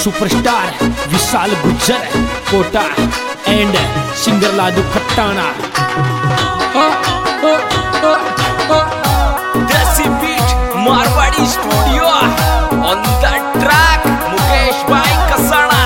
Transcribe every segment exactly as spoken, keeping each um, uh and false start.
Superstar Vishal Gujjar Kota and singer Ladu Khatana. Desi beat Marwari studio on the track Mukesh भाई कसाना।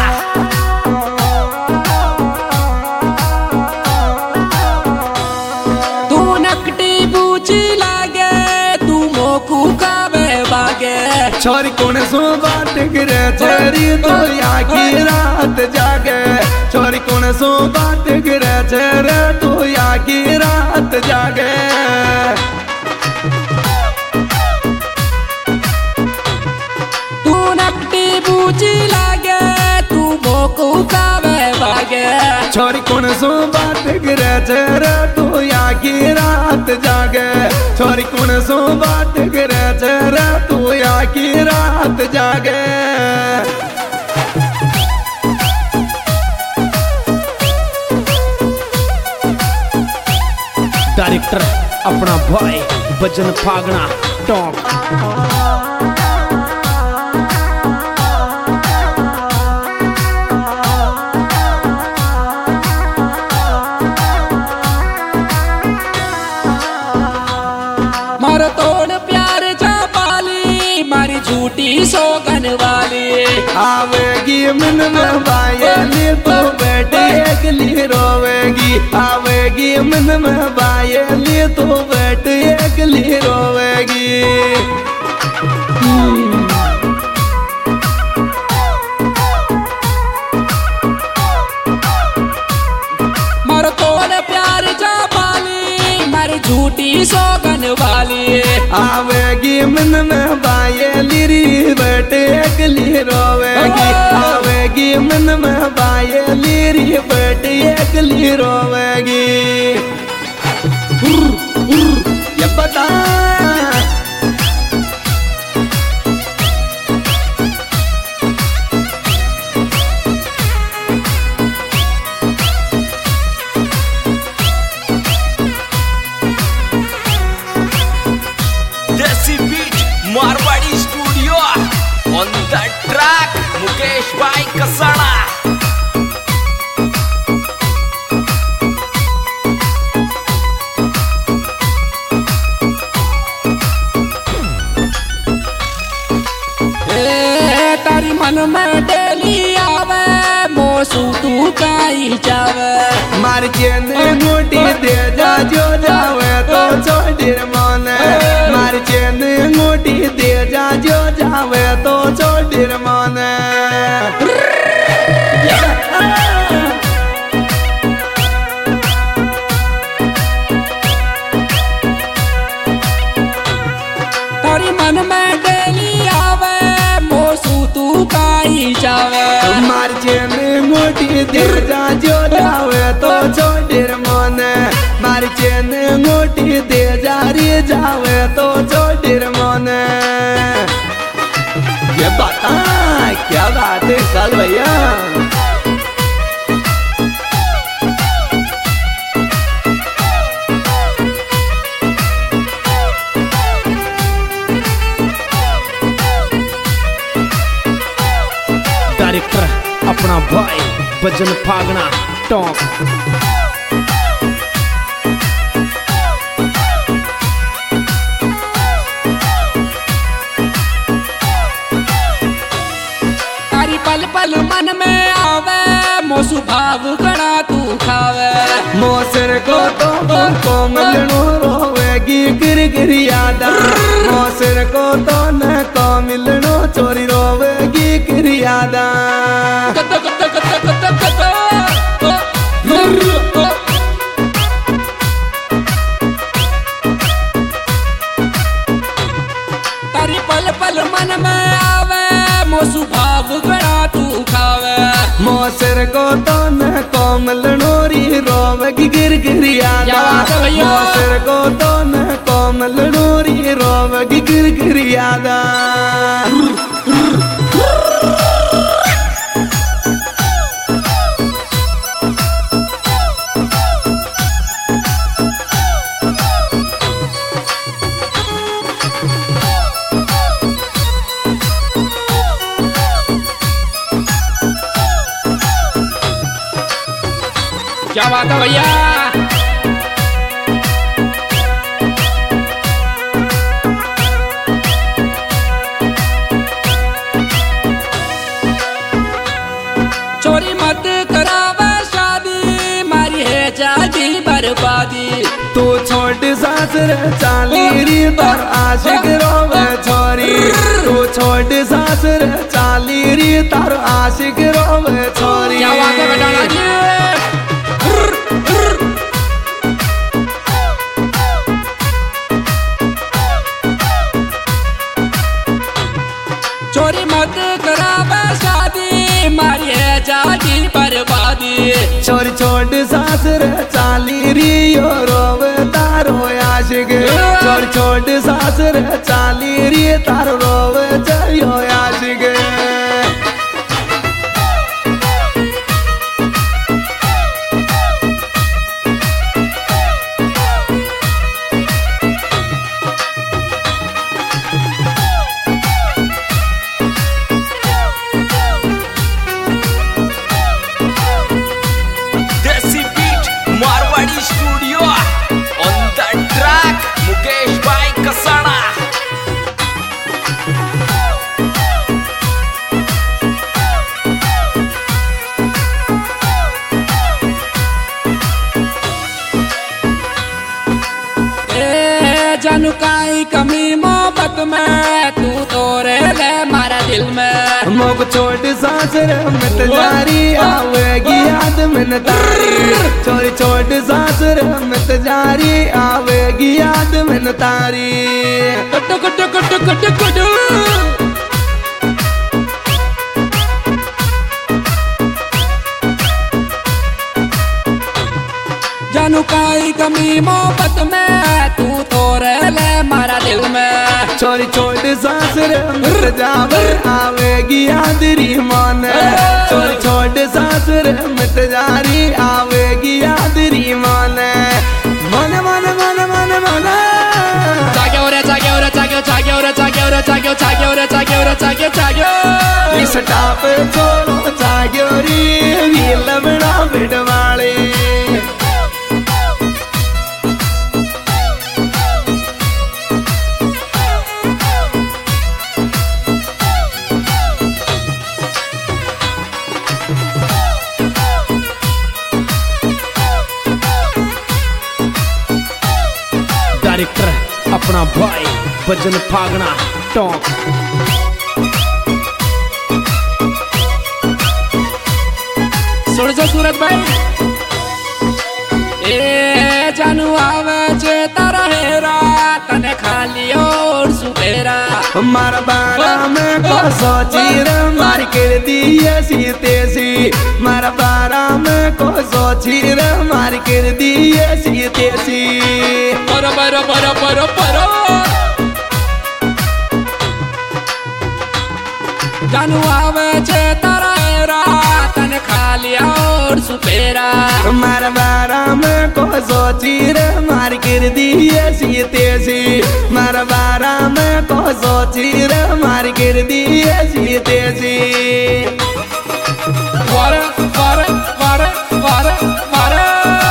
तू नकटी बूची लागे तू मोकू का बागे छोरी कौन सो बात गिरे चेरी तो याकी रात जागे। छोरी कौन सो बात गिरे चेरे तो याकी रात जागे। तू नकटी बूची लागे तू मोकू का बागे छोरी कौन सो बात गिरे चेरे तो याकी रात जागे। छोरी कौन सो बात गिरे चेरे तो याकी रात जागे। डायरेक्टर अपना भाई भजन फागना टॉप। मारो तोड़ प्यार चापाली मारी झूठी सोगन वाली। आवेगी मन में बायली तो बैठी अगली रोवेगी। आवेगी मन में बायली तो बैठी अगली रोवेगी। मारो तोड़ प्यार चापाली मारी झूठी सोगन वाली। आवेगी मन में बायली री बैठे अगली रोवेगी। आवेगी मन में बायली री बैठे अगली रोवेगी। ये बता desi beat Marwari studio on the track Mukesh भाई कसाना। ए तारी मन में डेली आवे मोसू तू काई जावे। मार चेन मोटी दे जा जो जावे तो छोड़ माने। मार चेन मोटी दे जा जो जावे तो छोड़ माने। तारी मन में डेली आवे मोसू तू काई जावे। मार चेन मोटी दे जा जो जावे तो छोड़ माने। मार चेन मोटी दे जा रे जावे तो छोड़ माने। ये बता क्या बात है साल भैया। डायरेक्टर अपना भाई भजन फागना टॉप। तारी पल पल मन में आवे मोसू भाव गणा तू खावे। मोसर को तो को मिलनो रोवेगी गिर गिर यादा। मोसर को तो न को मिलनो चोरी रोवेगी गिर यादा। कत कत कत कत कत तारी पल पल मन में आवे मोसू भाव गणा तू खावे। मोसर को तो न को मिलनो री रोवेगी गिर गिर यादा। मोसर को तो न को मिलनो री रोवेगी गिर गिर यादा। बात है भैया। चोरी मत करावे शादी, मारी है जागी बर्बादी। तू छोट सासर चाली री तार आशिक रोवे छोरी। तू छोट सासर चाली री तार आशिक रोवे छोरी। क्या बात है बेटा जी। चोरी मत करावे शादी, मारी है जागी बर्बादी। छोरी छोट सासर चाली री यो रोवे तारो आशिक। छोरी छोट सासर चाली री तारो रोवे जयो आशिक। Desi beat Marwari studio on the track Mukesh भाई कसाड़ा। ए जानू काई कमी मोहब्बत में, तू तो रे ले मारा दिल में। मोक छोट सासर मित जारी आवेगी याद में तारी। छोरी छोट सासर मित जारी आवेगी याद में तारी। कुट कुट कुट कुट कुट जानू काई कमी मोहब्बत में, तू तो रे ले मारा दिल में। छोरी छोट सासर मित जावर आवेगी याद री मन। छोरी छोट सासर मित जारी आवेगी याद री मन। मन मन मन मन मन जाग्यो रे जाग्यो रे जाग्यो जाग्यो रे जाग्यो रे जाग्यो जाग्यो रे जाग्यो रे जाग्यो जाग्यो। इस टाप छोड़ो जाग्यो री वील बड़ा बिडवाले। डायरेक्टर अपना भाई भजन फागना टॉप। सुन जो सूरत भाई। ए जानू आवे जे तारा हेरा, तने खाली और सुबेरा। मारा बारा में को सोची रे मार कर दिए सीते सी। मारा बारा में को सोची रे मार कर दिए सीते सी। परो परो परो परो परो जानू आवे जे तारा हेरा, तने खाली और सुबेरा। मारा बारा में को सोची रे मार कर दिए सीते सी। मारा बारा में को सोची रे मार कर दिए सीते सी। वारे वारे वारे वारे वारे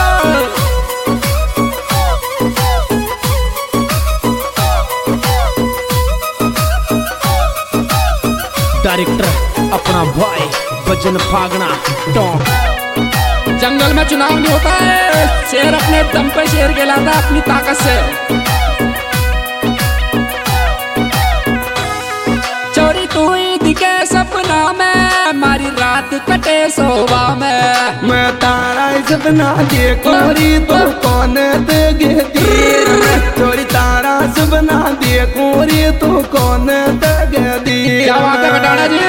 डायरेक्टर अपना भाई भजन फागना टॉप। जंगल में चुनाव नहीं होता है, शेर अपने दम पे शेर कहलाता है अपनी ताकत से। चोरी तू ही दिखे सपना में, मारी रात कटे सोवा में। मैं तारा सपना देखो री तो कौन देगे तीर। चोरी तारा सपना देखो री तो कौन देगे तीर। क्या बात है बेटा जी।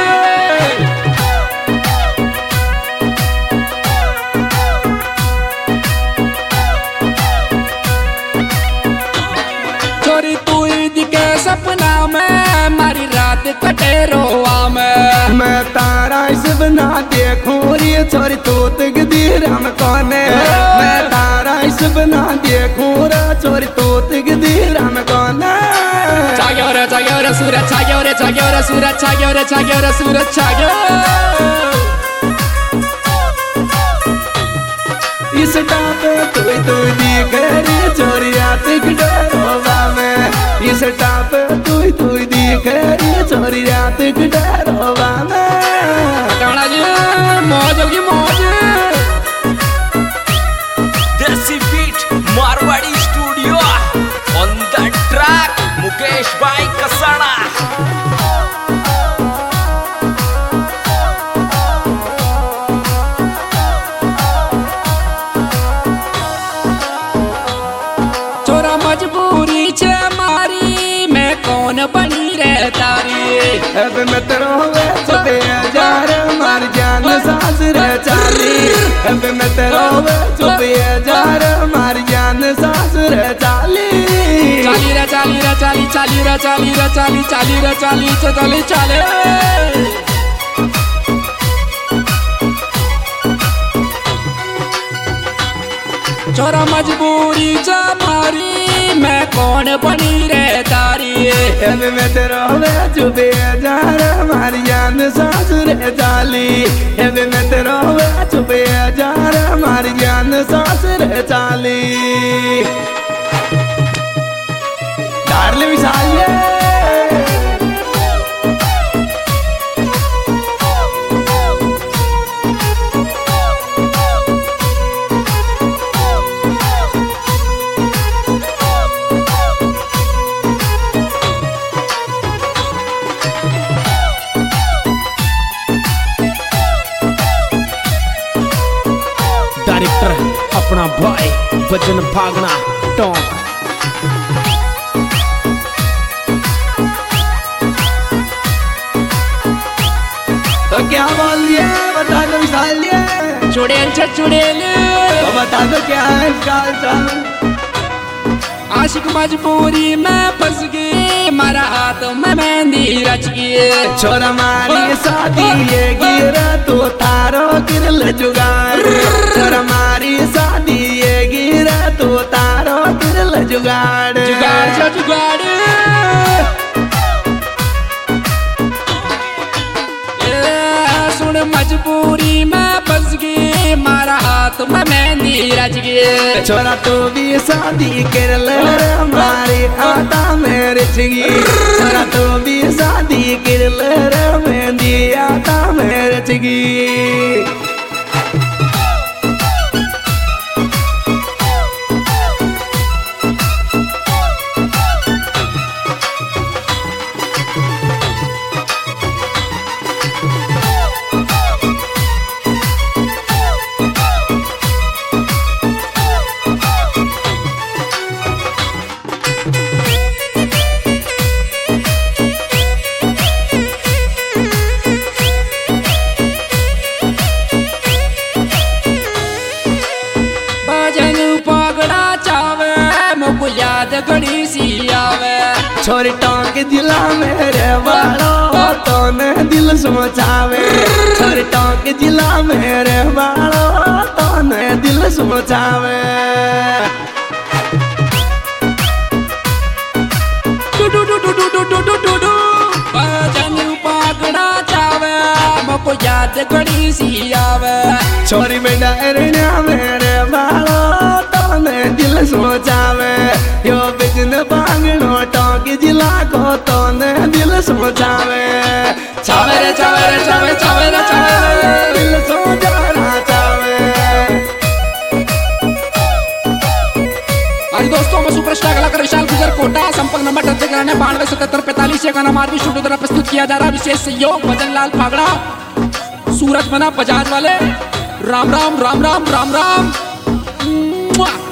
चोरी तू ही दिखे सपना में, मारी रात कटे रोवा में। मैं तारा सपना देखो री छोरी तो तकदीर हम कौने। मैं तारा सपना देखो रे छोरी तो तकदीर हम कौने। जाग्यो रे जाग्यो रे सूरज जाग्यो रे जाग्यो रे सूरज जाग्यो रे जाग्यो रे सूरज जाग्यो। इस टाप तू तू दिख रे छोरिया तिक डरोबा में इस टाप तू तू दिख रे छोरिया तिक डरोबा में काना जी मौज होगी मौज desi beat Marwari studio on the track Mukesh भाई कसाड़ा। छोरा मजबूरी छे मारी मैं कौन बनी रे तारी अब मैं तेरो वे छुपे जार मार जान सास रे चाली अब मैं तेरो वे छुपे जार मार जान सास रे चाली चाली रे चाली रे चाली चाली रे चाली रे चाली चाली रे चाली चाली चाले छोरा मजबूरी जा मारी मैं कौन बनी रे तारी अब मैं तेरो वे छुपे जार मार जान सास रे चाली अब मैं तेरो वे छुपे जार मार जान सास रे चाली डार्ले विशाल डायरेक्टर अपना भाई बजन भागना टॉक। तो क्या बोल दिया बता दो विशाल चुड़ैल छे चुड़ैल तो बता दो क्या है इसका हाल आशिक मजबूरी में फंस गई मारा हाथ में मेहंदी रच गई छोरा मारी शादी ये गिरा तो तारो गिरल जुगाड़ छोरा मारी शादी ये गिरा तो तारो गिरल जुगाड़ जुगाड़ जा जुगाड़ ए, सुन मजबूरी में फंस गई मारा हाथ में मेहंदी रच गई छोरा तो भी शादी कर ले हमारी आता मेरे चिगी छोरा तो भी शादी कर ले मेहंदी आता मेरे चिगी याद घड़ी सी आवे छोरी टोंक जिला मेरे बालों तो ने दिल समझावे छोरी टोंक जिला मेरे बालों तो ने दिल समझावे डू डू डू डू डू डू डू डू डू भजन पगड़ा चावे मको याद घड़ी सी आवे छोरी में डरना मेरे बालों तो ने दिल समझावे यो बिजन बांगनो टोंक जिला को तो ने दिल समझावे चावे रे चावे रे चावे चावे रे चावे दिल समझाना चावे। आज दोस्तों मैं सुपरस्टार कलाकार विशाल गुजर कोटा संपर्क नंबर दर्ज कराने बानवे सतहत्तर पैंतालीस ये गाना मारवी स्टूडियो द्वारा प्रस्तुत किया जा रहा विशेष सहयोग भजन लाल फागड़ा सूरज बना बजाज वाले राम राम राम राम राम राम, राम।